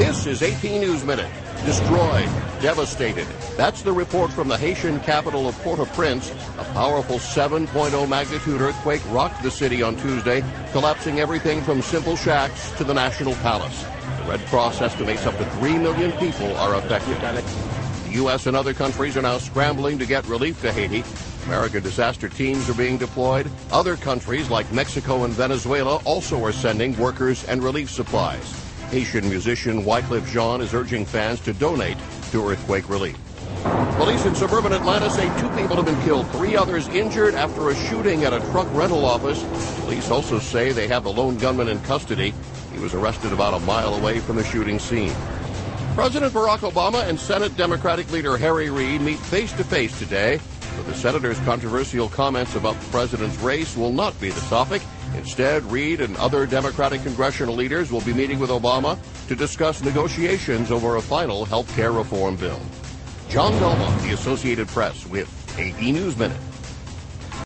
This is AP News Minute. Destroyed, devastated. That's the report from the Haitian capital of Port-au-Prince. A powerful 7.0 magnitude earthquake rocked the city on Tuesday, collapsing everything from simple shacks to the National Palace. The Red Cross estimates up to 3 million people are affected. The U.S. and other countries are now scrambling to get relief to Haiti. American disaster teams are being deployed. Other countries like Mexico and Venezuela also are sending workers and relief supplies. Haitian musician Wyclef Jean is urging fans to donate to earthquake relief. Police in suburban Atlanta say 2 people have been killed, 3 others injured after a shooting at a truck rental office. Police also say they have the lone gunman in custody. He was arrested about a mile away from the shooting scene. President Barack Obama and Senate Democratic leader Harry Reid meet face-to-face today. But the senator's controversial comments about the president's race will not be the topic. Instead, Reid and other Democratic congressional leaders will be meeting with Obama to discuss negotiations over a final health care reform bill. John Belmont, The Associated Press, with AP News Minute.